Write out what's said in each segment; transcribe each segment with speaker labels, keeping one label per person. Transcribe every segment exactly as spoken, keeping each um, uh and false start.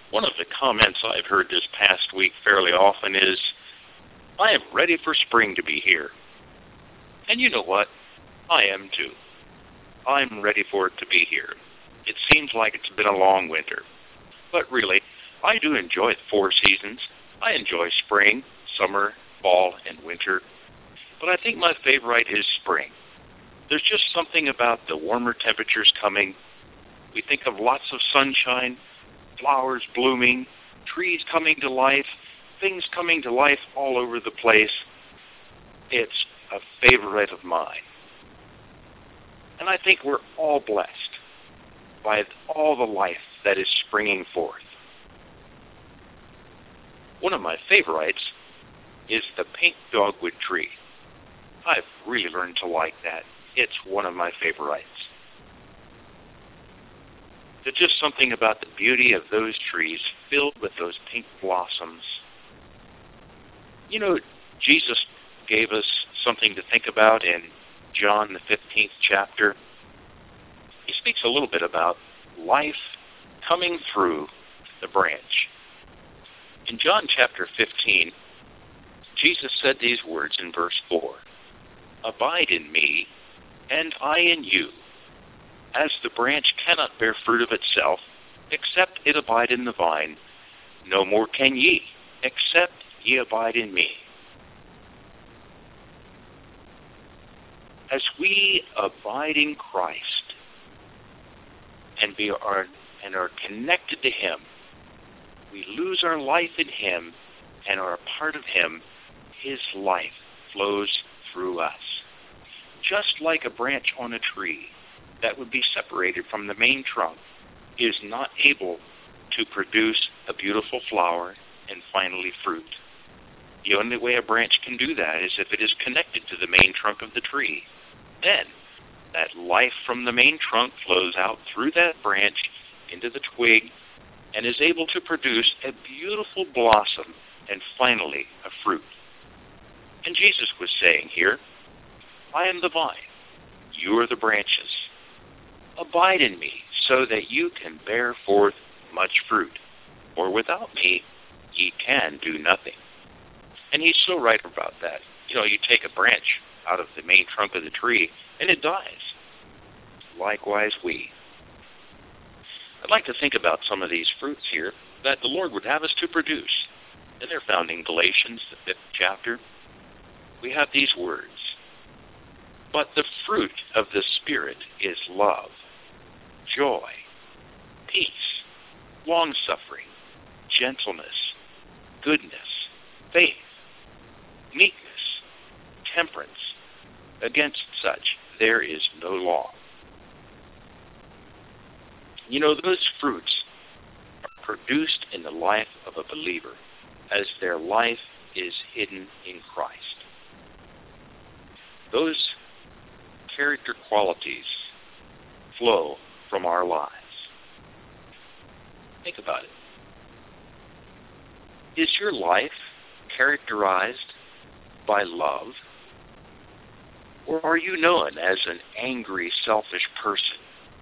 Speaker 1: One of the comments I've heard this past week fairly often is, I am ready for spring to be here. And you know what? I am too. I'm ready for it to be here. It seems like it's been a long winter. But really, I do enjoy the four seasons. I enjoy spring, summer, fall, and winter. But I think my favorite is spring. There's just something about the warmer temperatures coming. We think of lots of sunshine, flowers blooming, trees coming to life, things coming to life all over the place. It's a favorite of mine. And I think we're all blessed by all the life that is springing forth. One of my favorites is the pink dogwood tree. I've really learned to like that. It's one of my favorites. There's just something about the beauty of those trees filled with those pink blossoms. You know, Jesus gave us something to think about in John, the fifteenth chapter. He speaks a little bit about life coming through the branch. In John chapter fifteen, Jesus said these words in verse four, Abide in me, and I in you. As the branch cannot bear fruit of itself, except it abide in the vine, no more can ye, except ye abide in me. As we abide in Christ and be are and are connected to Him, we lose our life in Him and are a part of Him. His life flows through us. Just like a branch on a tree that would be separated from the main trunk is not able to produce a beautiful flower and finally fruit. The only way a branch can do that is if it is connected to the main trunk of the tree. Then that life from the main trunk flows out through that branch into the twig and is able to produce a beautiful blossom and finally a fruit. And Jesus was saying here, I am the vine, you are the branches. Abide in me so that you can bear forth much fruit, for without me ye can do nothing. And he's so right about that. You know, you take a branch out of the main trunk of the tree, and it dies. Likewise we. I'd like to think about some of these fruits here that the Lord would have us to produce. And they're found in Galatians, the fifth chapter. We have these words, But the fruit of the Spirit is love, joy, peace, long-suffering, gentleness, goodness, faith, meekness, temperance. Against such there is no law. You know, those fruits are produced in the life of a believer as their life is hidden in Christ. Those character qualities flow from our lives. Think about it. Is your life characterized by love? Or are you known as an angry, selfish person?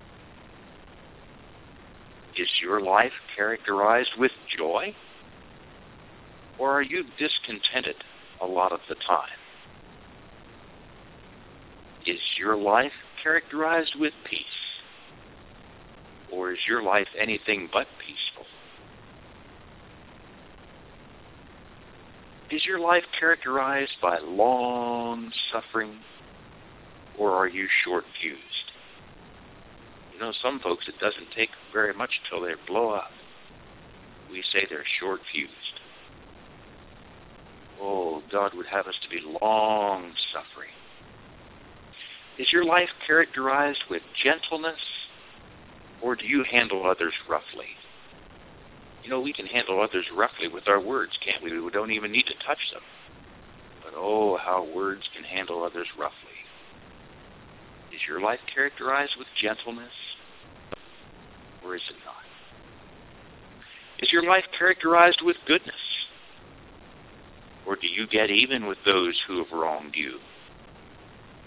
Speaker 1: Is your life characterized with joy? Or are you discontented a lot of the time? Is your life characterized with peace? Or is your life anything but peaceful? Is your life characterized by long suffering? Or are you short-fused? You know, some folks, it doesn't take very much till they blow up. We say they're short-fused. Oh, God would have us to be long-suffering. Is your life characterized with gentleness, or do you handle others roughly? You know, we can handle others roughly with our words, can't we? We don't even need to touch them. But oh, how words can handle others roughly. Is your life characterized with gentleness, or is it not? Is your life characterized with goodness, or do you get even with those who have wronged you?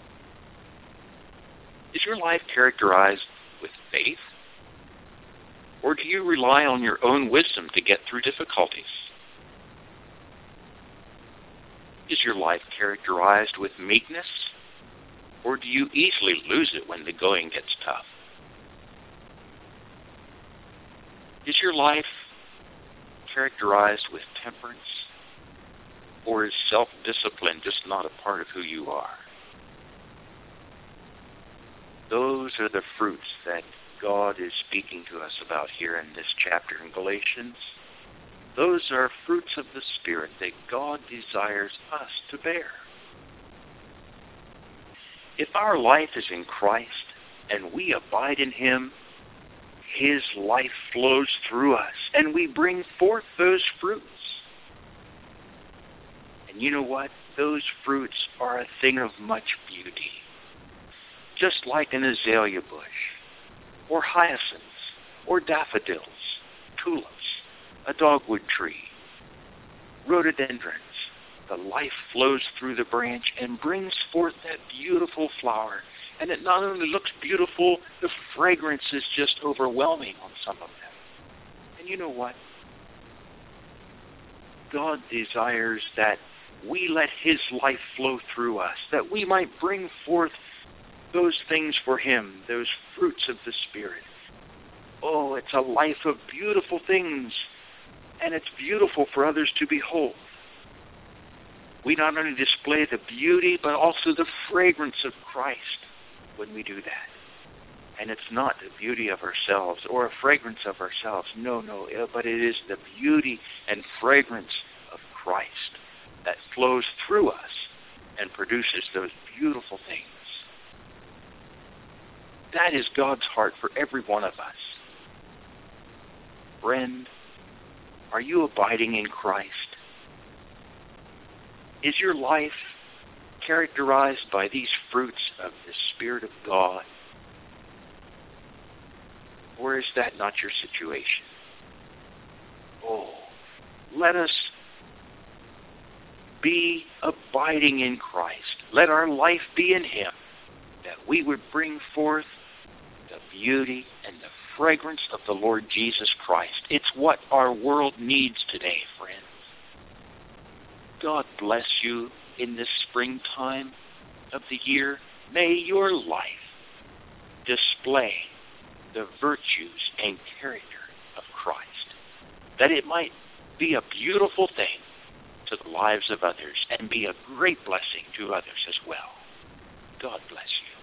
Speaker 1: Is your life characterized with faith, Or do you rely on your own wisdom to get through difficulties? Is your life characterized with meekness? Or do you easily lose it when the going gets tough? Is your life characterized with temperance? Or is self-discipline just not a part of who you are? Those are the fruits that God is speaking to us about here in this chapter in Galatians. Those are fruits of the Spirit that God desires us to bear. If our life is in Christ and we abide in Him, His life flows through us and we bring forth those fruits. And you know what? Those fruits are a thing of much beauty. Just like an azalea bush, or hyacinths, or daffodils, tulips, a dogwood tree, rhododendrons. The life flows through the branch and brings forth that beautiful flower. And it not only looks beautiful, the fragrance is just overwhelming on some of them. And you know what? God desires that we let His life flow through us, that we might bring forth those things for Him, those fruits of the Spirit. Oh, it's a life of beautiful things, and it's beautiful for others to behold. We not only display the beauty, but also the fragrance of Christ when we do that. And it's not the beauty of ourselves or a fragrance of ourselves. No, no, but it is the beauty and fragrance of Christ that flows through us and produces those beautiful things. That is God's heart for every one of us. Friend, are you abiding in Christ? Is your life characterized by these fruits of the Spirit of God? Or is that not your situation? Oh, let us be abiding in Christ. Let our life be in Him, that we would bring forth the beauty and the fragrance of the Lord Jesus Christ. It's what our world needs today, friends. God bless you in this springtime of the year. May your life display the virtues and character of Christ, that it might be a beautiful thing to the lives of others and be a great blessing to others as well. God bless you.